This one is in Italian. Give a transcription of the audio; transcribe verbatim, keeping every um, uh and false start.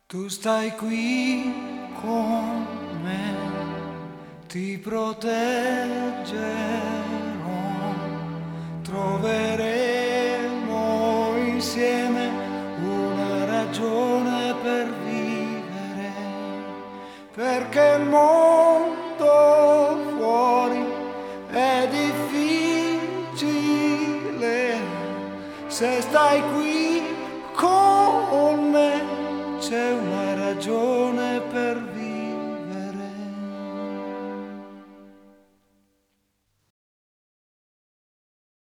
Tu stai qui con me, ti proteggerò, troveremo insieme una ragione per vivere, perché il mondo fuori è difficile, se stai qui con me c'è una ragione